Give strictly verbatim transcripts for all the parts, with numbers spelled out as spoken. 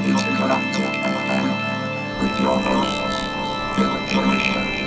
Intergalactic with your host, Philip Jellicoe.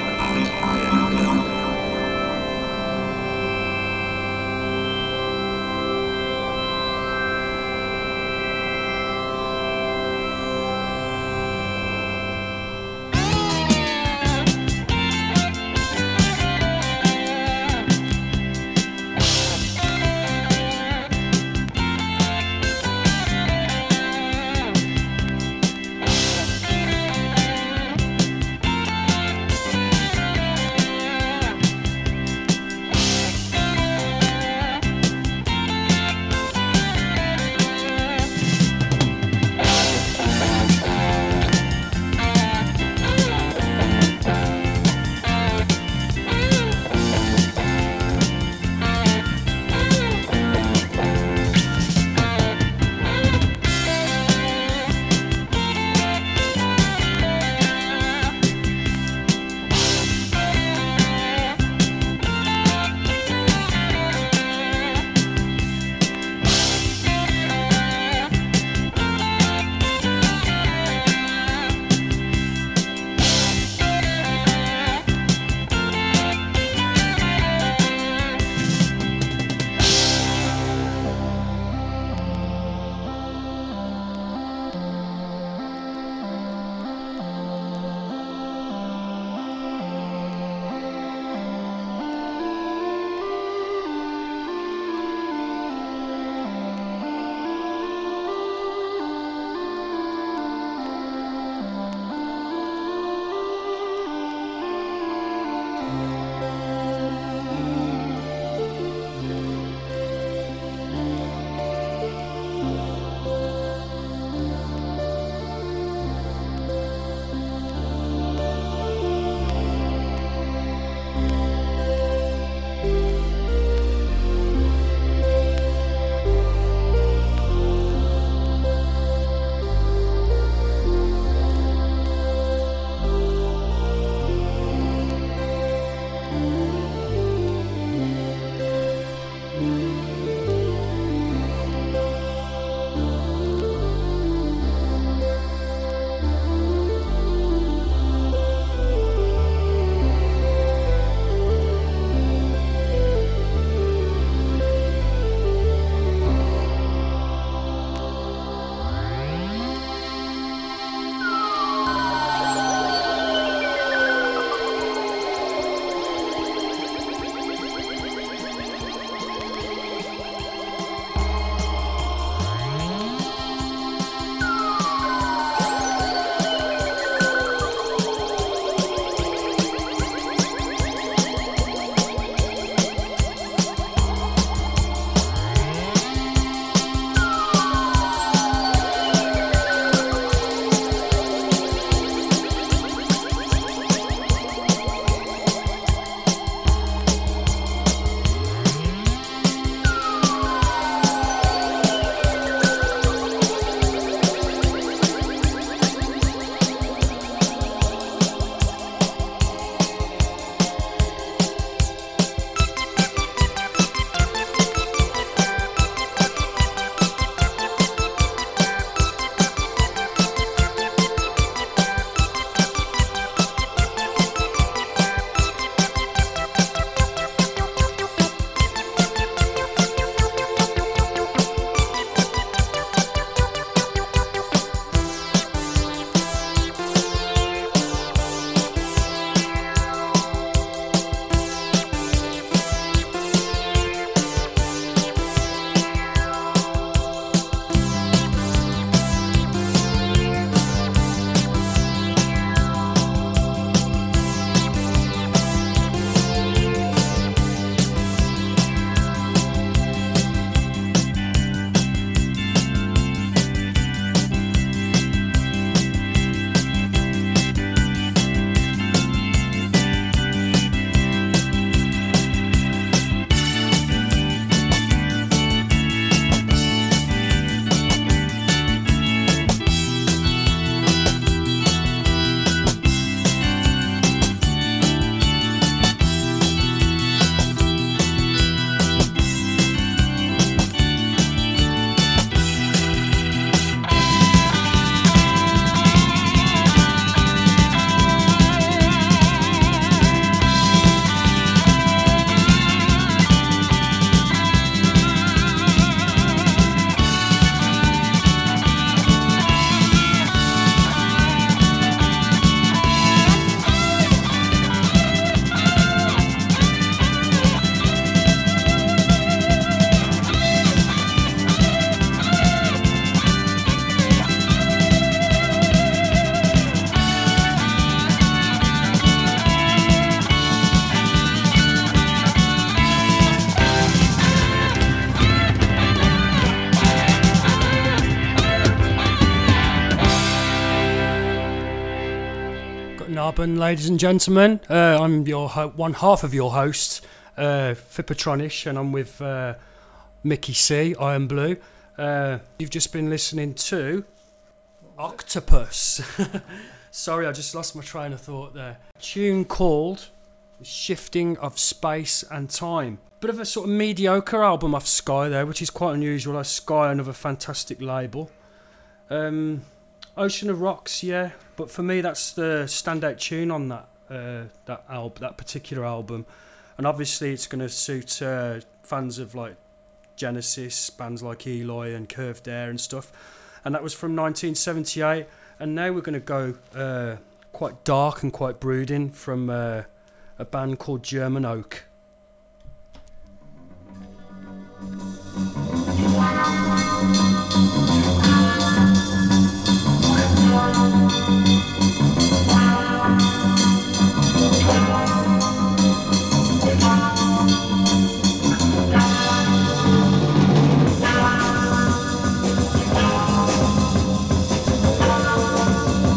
Narben, ladies and gentlemen. Uh, I'm your ho- one half of your host, uh, Fippatronish, and I'm with uh, Mickey C, Iron Blue. Uh, you've just been listening to Octopus. Sorry, I just lost my train of thought there. Tune called Shifting of Space and Time. Bit of a sort of mediocre album off Sky there, which is quite unusual. Like Sky, another fantastic label. Um, Ocean of Rocks, yeah, but for me that's the standout tune on that uh, that album, that particular album, and obviously it's going to suit uh, fans of like Genesis, bands like Eloy and Curved Air and stuff, and that was from nineteen seventy-eight. And now we're going to go uh, quite dark and quite brooding from uh, a band called German Oak.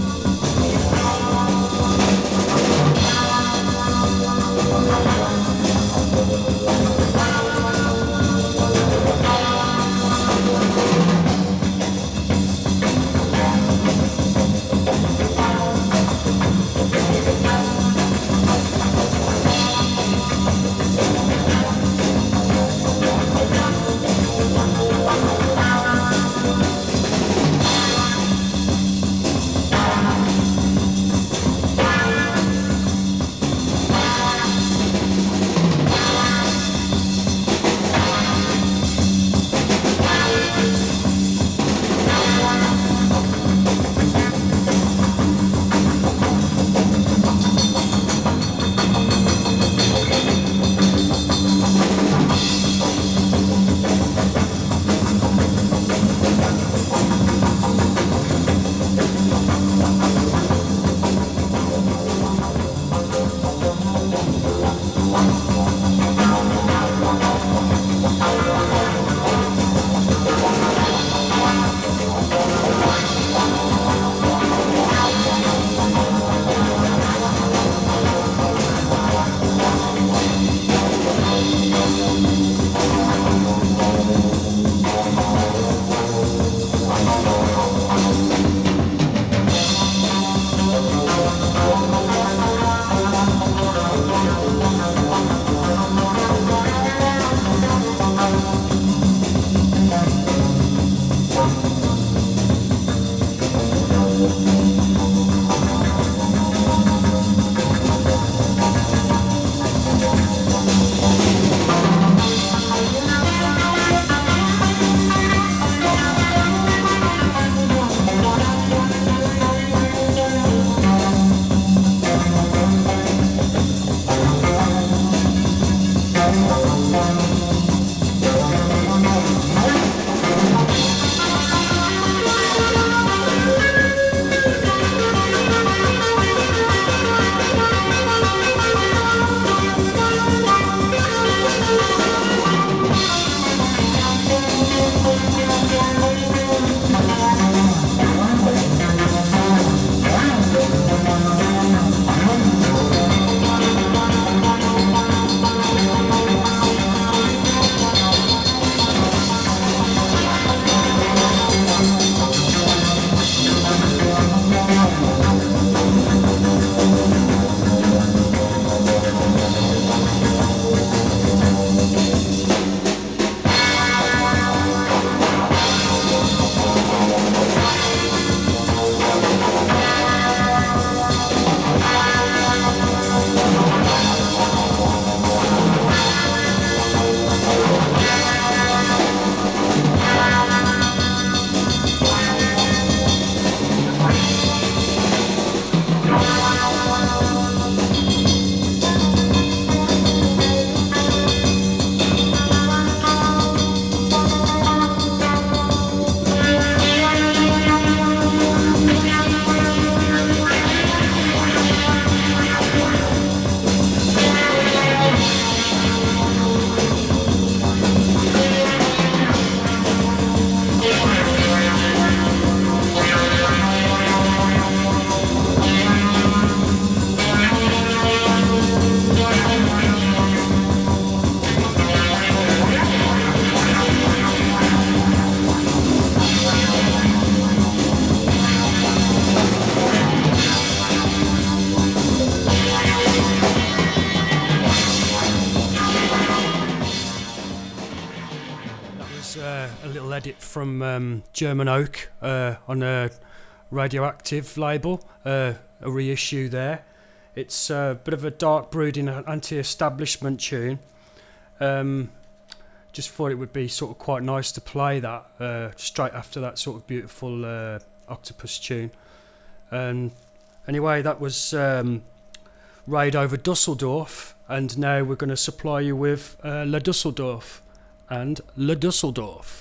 Thank you. had it from um, German Oak uh, on a Radioactive label, uh, a reissue there. It's a bit of a dark brooding anti-establishment tune. Um, just thought it would be sort of quite nice to play that uh, straight after that sort of beautiful uh, Octopus tune. And anyway, that was um, Raid over Dusseldorf, and now we're going to supply you with uh, Le Dusseldorf and Le Dusseldorf.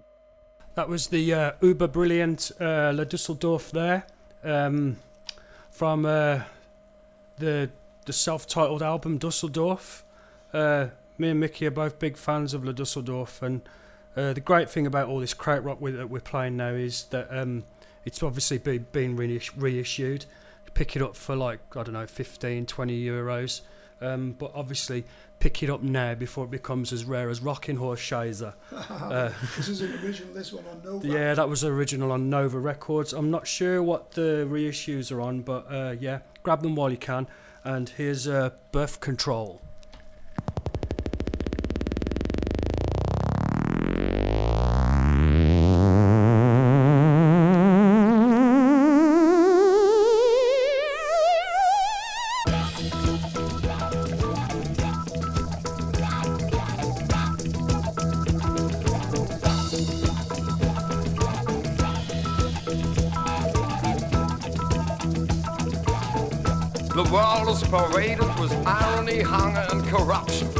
That was the uh, uber brilliant uh, Le Dusseldorf there. Um, from uh, the the self-titled album Dusseldorf. Uh, me and Mickey are both big fans of Le Dusseldorf, and uh, the great thing about all this krautrock we, that we're playing now is that um, it's obviously be, been reis- reissued. Pick it up for like, I don't know, fifteen, twenty euros. Um, but obviously, pick it up now before it becomes as rare as Rocking Horse Scheiße. uh, this is an original, this one on Nova. Yeah, that was original on Nova Records. I'm not sure what the reissues are on, but uh, yeah, grab them while you can. And here's uh, Birth Control. The world is paraded with irony, hunger, and corruption.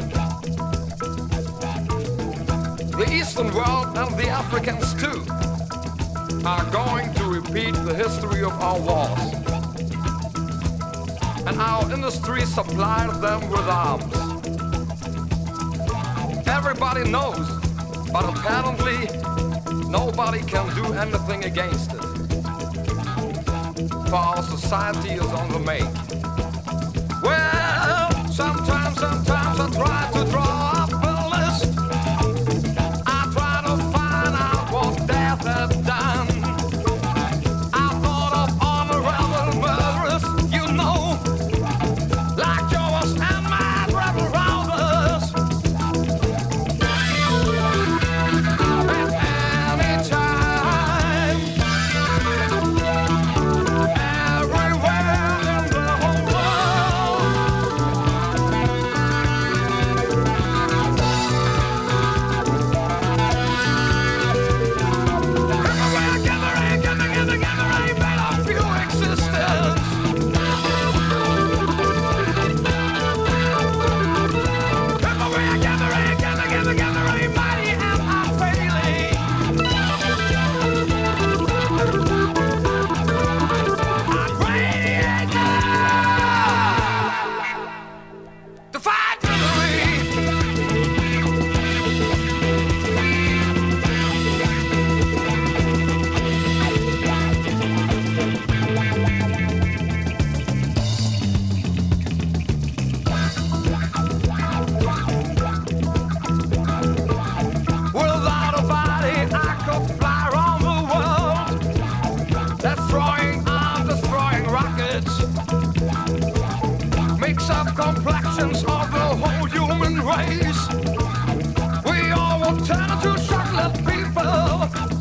The Eastern world and the Africans too are going to repeat the history of our wars. And our industry supplied them with arms. Everybody knows, but apparently nobody can do anything against it. For our society is on the make. Well, sometimes, sometimes I try to draw up a list. I try to find out what death has done. I thought of honorable murderers, you know, like yours and my rebel rounders. At any time, everywhere in the whole complexions of the whole human race. We all will turn into chocolate people.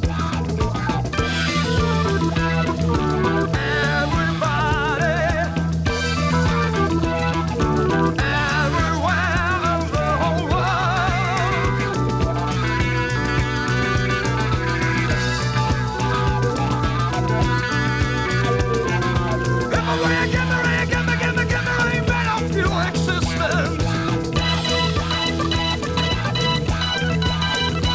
Everybody, everywhere in the whole world. Everywhere, gather, gather, gather, gather, existence.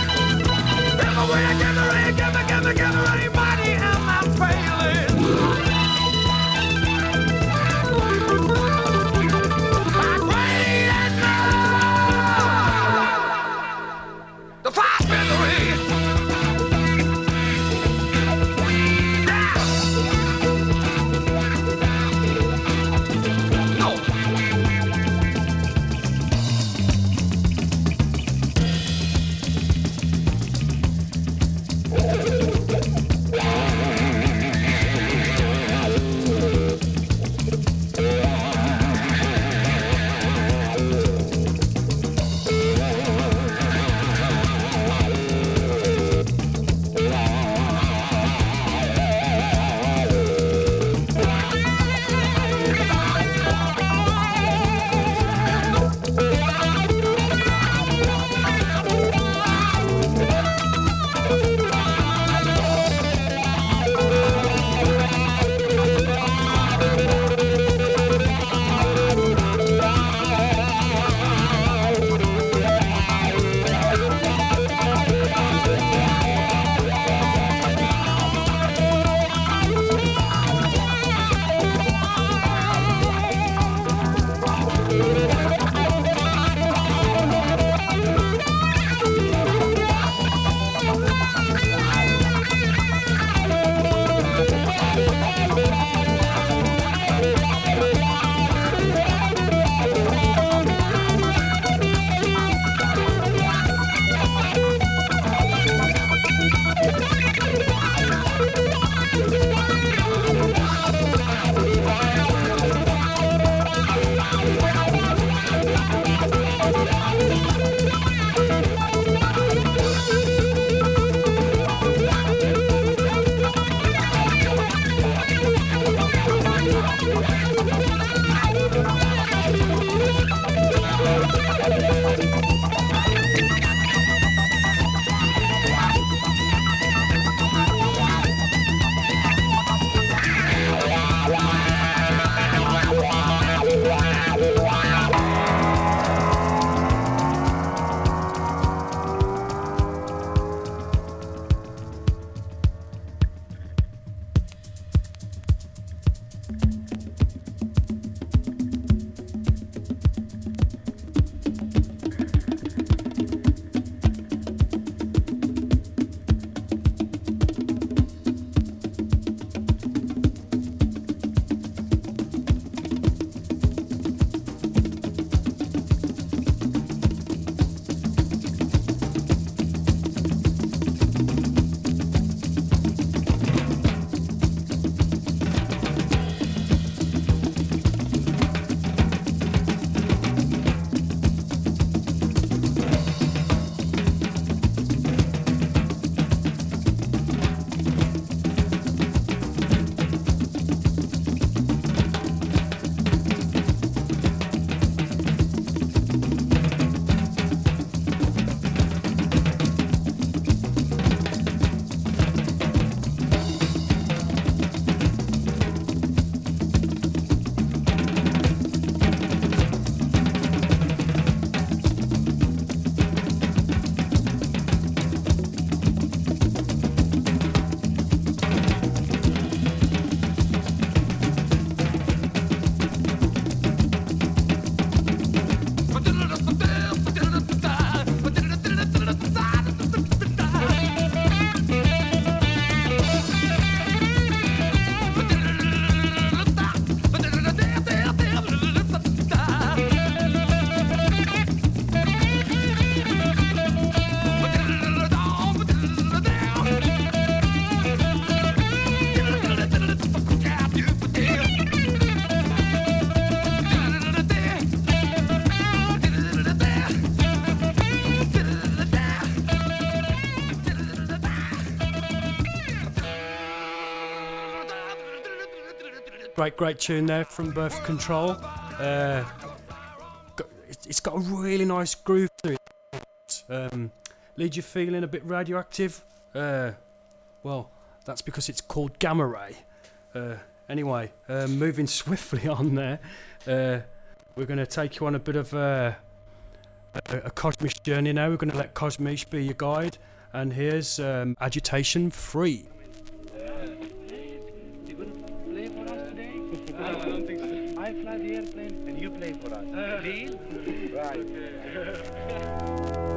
Great, great tune there from Birth Control. Uh, got, it's got a really nice groove to it. Um, leaves you feeling a bit radioactive. Uh, well, that's because it's called gamma ray. Uh, anyway, uh, moving swiftly on there, uh, we're going to take you on a bit of uh, a, a Cosmish journey now. We're going to let Cosmish be your guide. And here's um, Agitation Free. You wouldn't play for us today? I don't think so. I fly the airplane and you play for us. Deal? Right.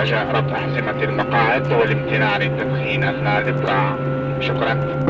رجاء ربط أحزمة المقاعد والامتناع عن التدخين أثناء الإبداع. شكرا.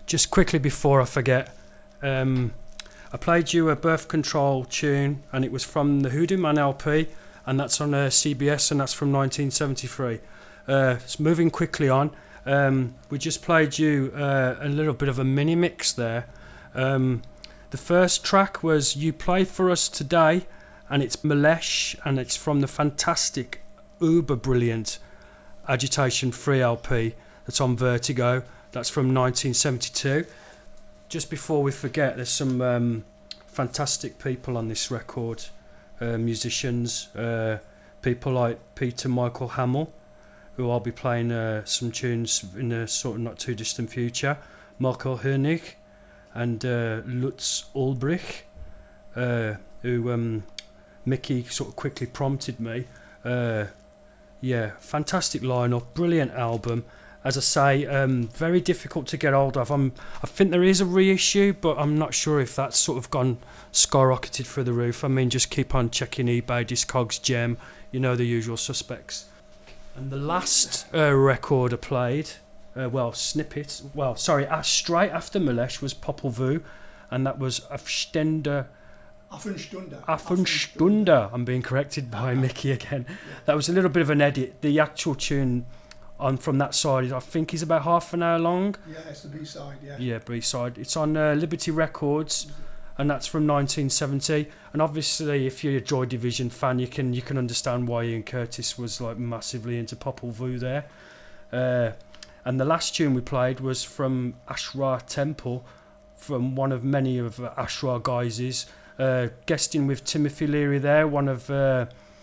just quickly before I forget, um, I played you a Birth Control tune, and it was from the Hoodoo Man L P, and that's on uh, C B S, and that's from nineteen seventy-three. Uh, so moving quickly on, um, we just played you uh, a little bit of a mini mix there. Um, the first track was You Play For Us Today, and it's Malesh, and it's from the fantastic, uber brilliant Agitation Free L P that's on Vertigo. That's from nineteen seventy-two. Just before we forget, there's some um, fantastic people on this record, uh, musicians, uh, people like Peter Michael Hamill, who I'll be playing uh, some tunes in the sort of not too distant future, Michael Hönig, and uh, Lutz Ulbrich, uh, who um, Mickey sort of quickly prompted me. Uh, yeah, fantastic lineup, brilliant album. As I say, um, very difficult to get hold of. I'm, I think there is a reissue, but I'm not sure if that's sort of gone skyrocketed through the roof. I mean, just keep on checking eBay, Discogs, Gem, you know the usual suspects. And the last uh, record I played, uh, well, snippet, well, sorry, uh, straight after Malesh was Popol Vuh, and that was Afstender. Affenstunde. Affenstunde. I'm being corrected by Mickey again. Yeah. That was a little bit of an edit. The actual tune on from that side, I think, is about half an hour long. Yeah, it's the B-side, yeah. Yeah, B-side. It's on uh, Liberty Records, and that's from nineteen seventy. And obviously, if you're a Joy Division fan, you can you can understand why Ian Curtis was like massively into Popol Vuh there. Uh, and the last tune we played was from Ashra Temple, from one of many of uh, Ashra guys'. Uh, guesting with Timothy Leary there, one of uh,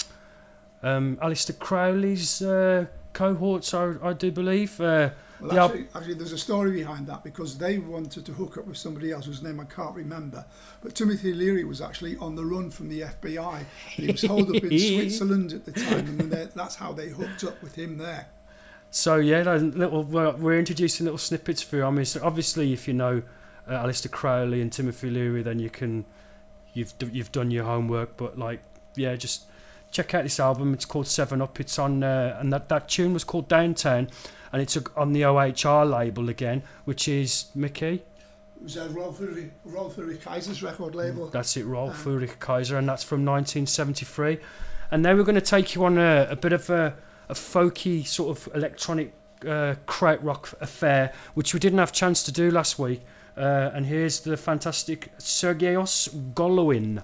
um, Alistair Crowley's uh, cohorts, I, I do believe. Uh, well, the actually, actually, there's a story behind that, because they wanted to hook up with somebody else whose name I can't remember. But Timothy Leary was actually on the run from the F B I. And he was holed up in Switzerland at the time, and then that's how they hooked up with him there. So yeah, little, well, we're introducing little snippets for you. I mean, so obviously, if you know uh, Alistair Crowley and Timothy Leary, then you can. You've you've done your homework, but like yeah, just check out this album. It's called Seven Up. It's on uh, and that, that tune was called Downtown, and it's on the O H R label again, which is Mickey. It was a Rolf Ulrich, Rolf Ulrich Kaiser's record label. That's it, Rolf um, Ulrich Kaiser, and that's from nineteen seventy-three. And now we're going to take you on a, a bit of a, a folky sort of electronic uh, krautrock affair, which we didn't have a chance to do last week. Uh, and here's the fantastic Sergeios Golovin.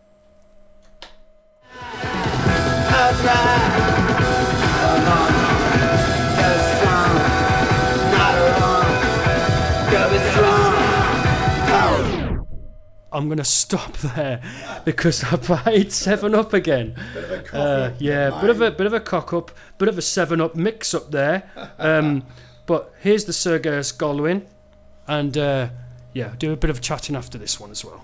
I'm going to stop there because I played Seven Up again. Bit of a cock uh, up. yeah, bit of a bit of a cock up, bit of a Seven Up mix up there. Um, but here's the Sergeios Golovin, and. Uh, Yeah, do a bit of chatting after this one as well.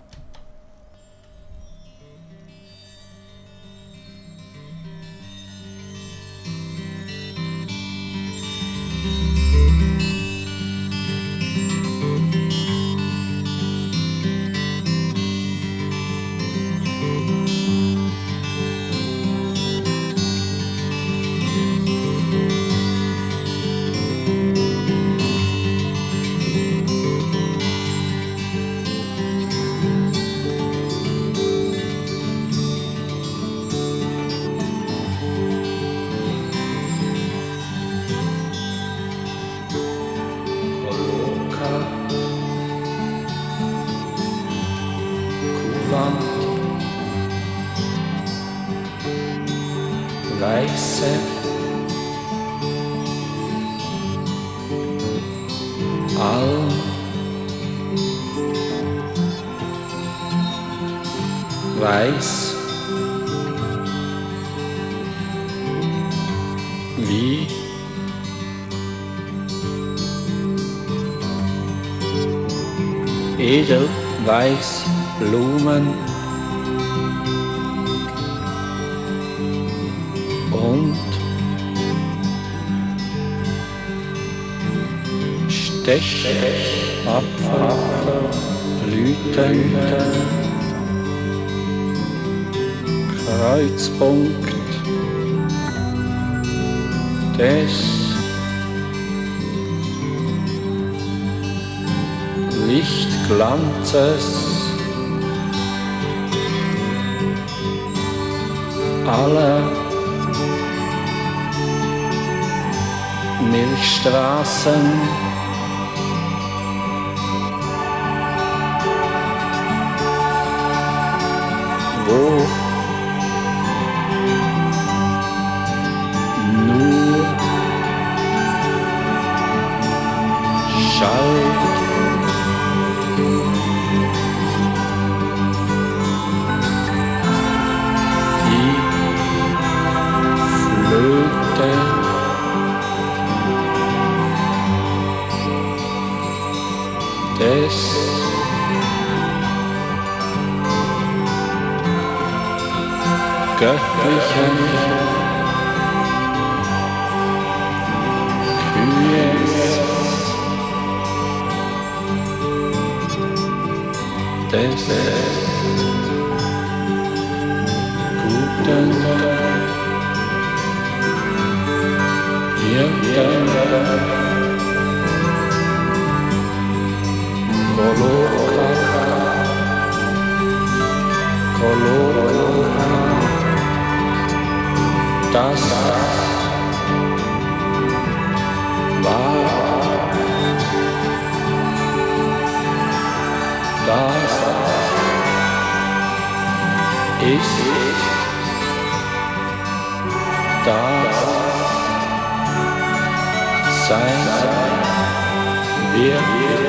Weiße Alm, weiß wie Edelweiß Blumen und Stechapfelblüten, Kreuzpunkt des Lichtglanzes aller Milchstraßen, wo nur schallt die Flöte des göttlichen Kyries des guten Hirten Koloka, Koloka, das war, das ist, das sein wird.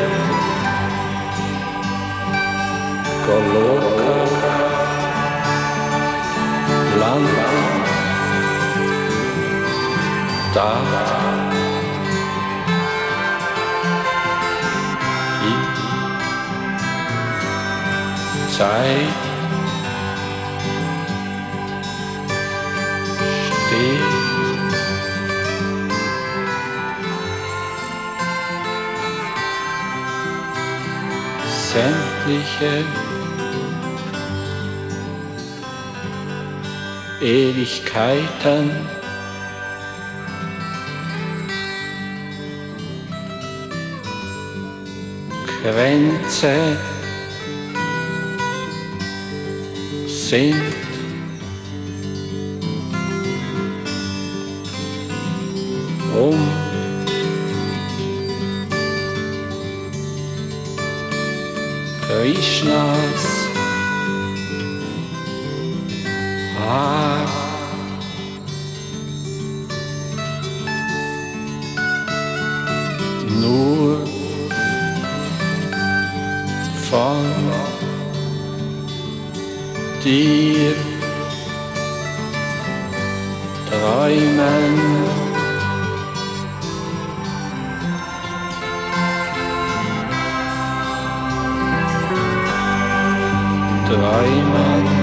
Koloka, Land, da die Zeit steht. Sämtliche Ewigkeiten Grenze sind um Krishnas Haar nur von dir träumen. Träumen.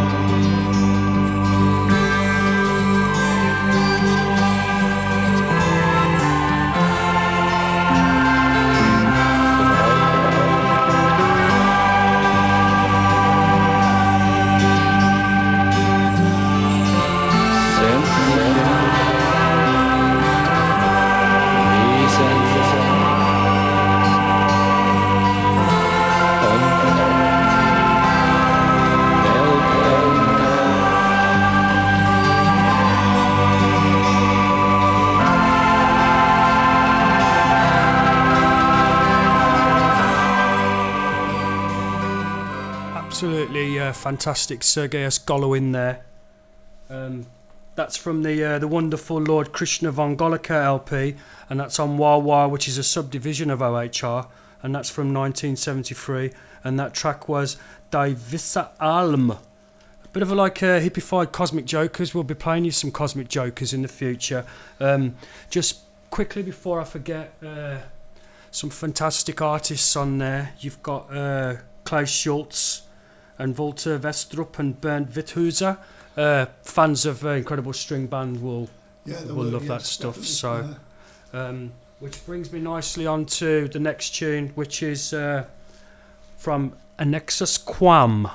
Absolutely uh, fantastic Sergei Golowin there. Um, that's from the uh, the wonderful Lord Krishna von Golika L P, and that's on Wah Wah, which is a subdivision of O H R, and that's from nineteen seventy-three, and that track was Divisa Alm. A bit of a like uh, hippified Cosmic Jokers. We'll be playing you some Cosmic Jokers in the future. Um, just quickly before I forget, uh, some fantastic artists on there. You've got uh, Klaus Schultz and Walter Westrup and Bernd Withuser. Uh, fans of uh, Incredible String Band will Yeah, they will will, love yes, that stuff. definitely. So, um, which brings me nicely on to the next tune, which is uh, from Annexus Quam.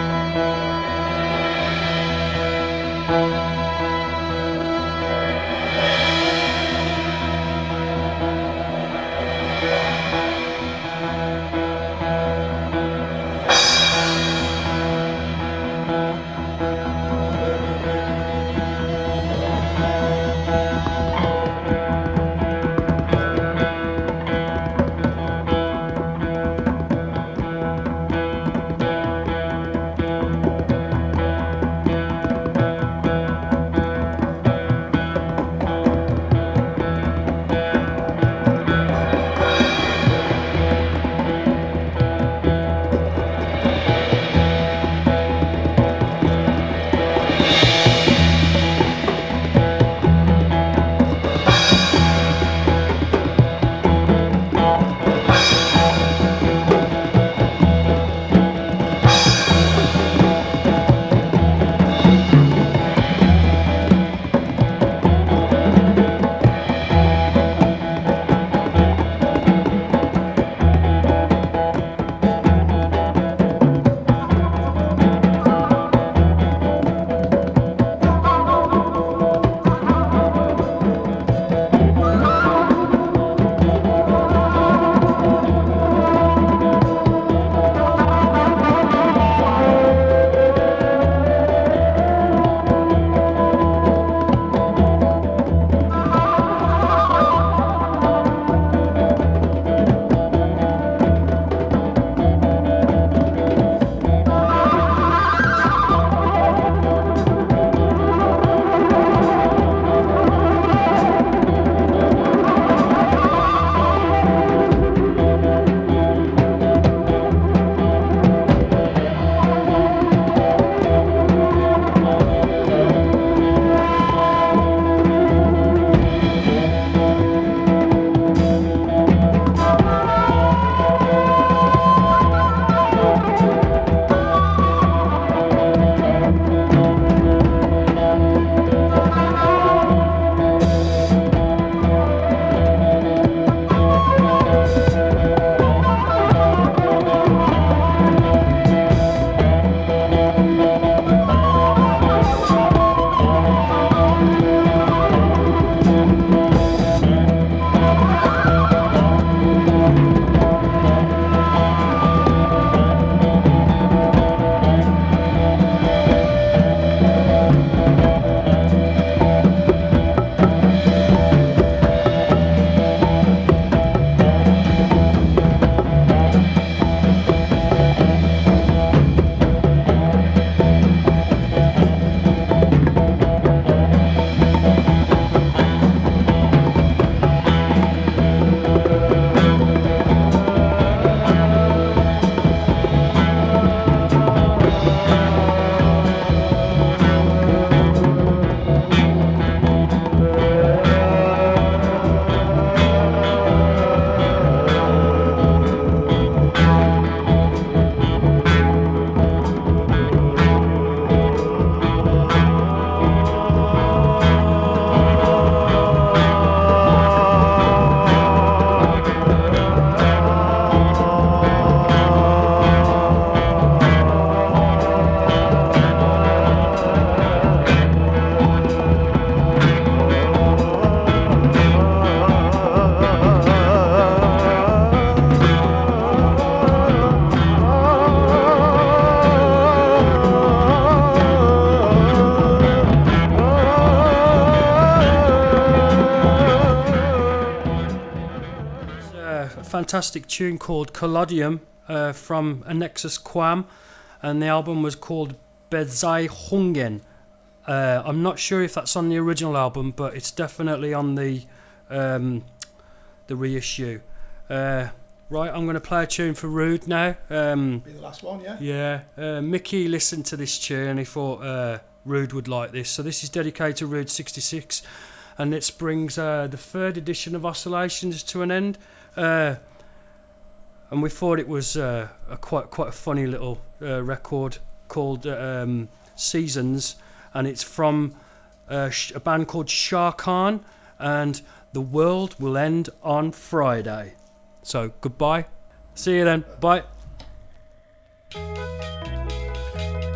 fantastic tune called Collodium uh, from Annexus Quam, and the album was called Bezeihungen. Uh, I'm not sure if that's on the original album, but it's definitely on the um, the reissue. Uh, right, I'm going to play a tune for Rude now. Um, Be the last one, yeah? Yeah. Uh, Mickey listened to this tune and he thought uh, Rude would like this. So this is dedicated to Rude sixty-six, and this brings uh, the third edition of Oscillations to an end. Uh, and we thought it was uh, a quite quite a funny little uh, record called um, Seasons, and it's from uh, a band called Shah Khan, and The World Will End on Friday. So goodbye. See you then. Bye.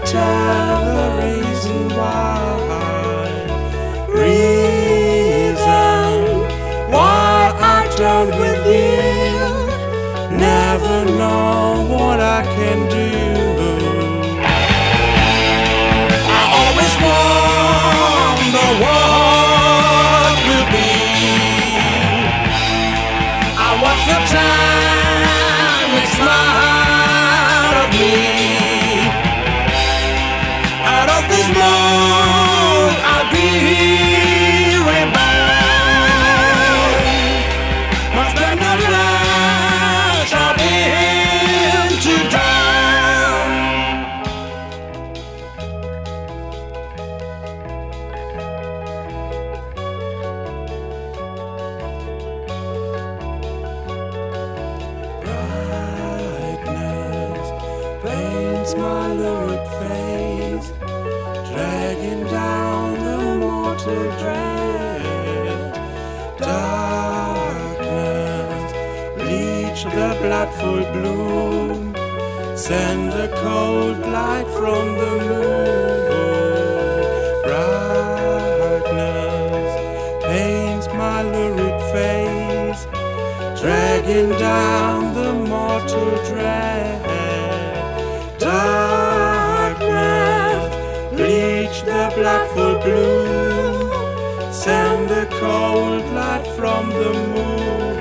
tell the reason why. Reason why I turned with you. Never know what I can do. I always wonder what will be. I watch the time make smile of me. Out of this mold I'll be reborn. Must turn the flash of into dawn. Brightness paints my lurid face, dragging down the mortal dread. Darkness bleach the blood-full bloom, send a cold light from the moon. Brightness paints my lurid face, dragging down the mortal dread. Darkness bleach the blood-full bloom, send a cold light from the moon.